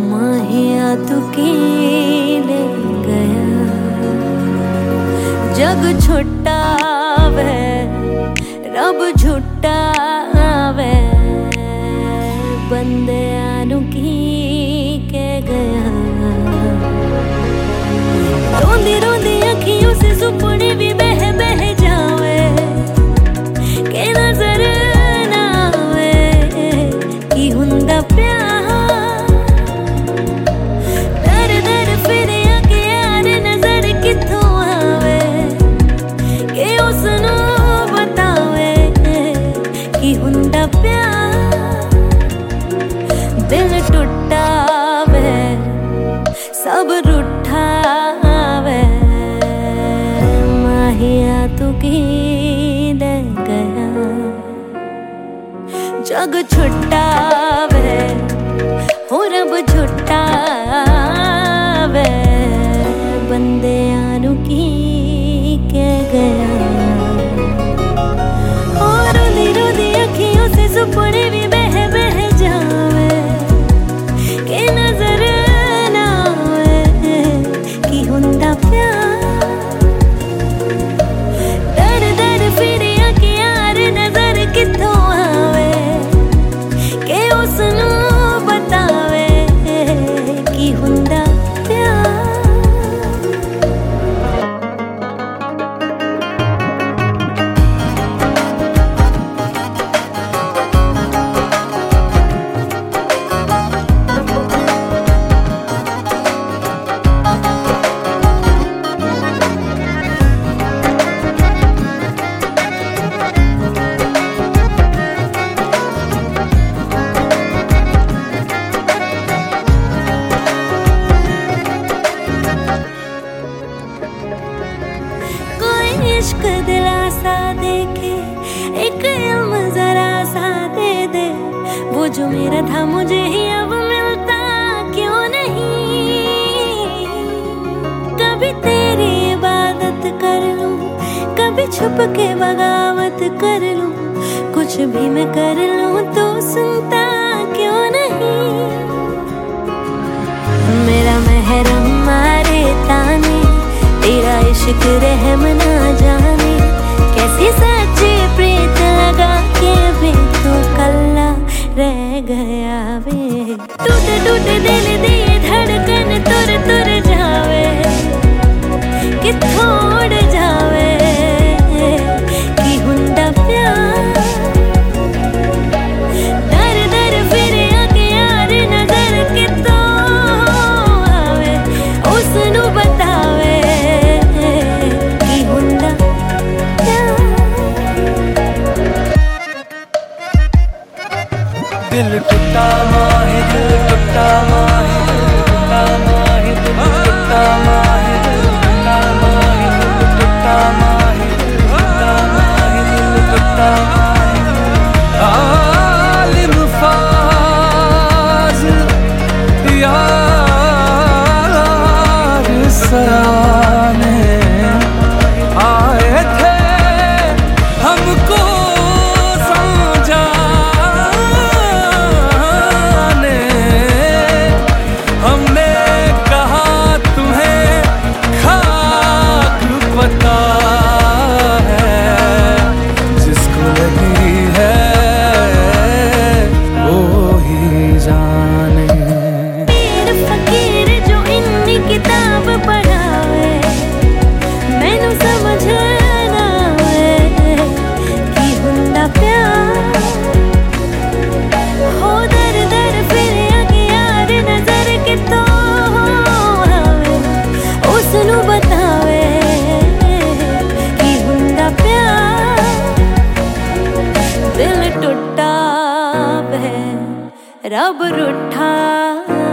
माहिया तू कीने गया, जग छुट्टा वे रब झुट्टा वे, बंदे आनू की के गया। रोंदी रोंदी अखियों से सुपने भी बह बह जावे, के नजर ना आवे की हुंदा प्यार। दर दर फिर आके यार नजर किथों आवे, के उसनू बतावे की हुंदा प्यार। दिल टुटा वे सब रूठा वे, माहिया तू कीने गया, जग छुट्टा वे हो रब झुट्टा वे, बंदे आनू की के गया। और रोदी रोदी अखियों से सुपने भी बह बह जावे, के नजर ना आवे की हुंदा प्यार। दर दर फिर आके यार नजर किथों आवे, के उसनू बतावे की हुंदा प्यार। इश्क दिलासा देके एक इल्म जरा सा दे दे, वो जो मेरा था मुझे ही अब मिलता क्यों नहीं। कभी तेरी इबादत कर लूं, कभी छुप के बगावत कर लूं, कुछ भी मैं कर लूं तो सुनता क्यों नहीं। मेरा महरम मारे ताने, तेरा इश्क रहम ना जाने, कैसी सच्ची प्रीत लगा के भी तू कल्ला रह गया वे। टूट टूट दिल दिए धड़कन तुर तुर जावे, किथों उड़ जावे की हुंदा प्यार। दर दर फिर आके यार नजर किथों आवे, उसनू बतावे दिल टूटा माहे, दिल टूटा माहे, दिल टूटा माहे, दिल टूटा माहे, दिल टूटा माहे, दिल टूटा माहे, दिल टूटा माहे, दिल टूटा माहे। आलिम फाज़िल यार सराने आए थे हमको रब रूठा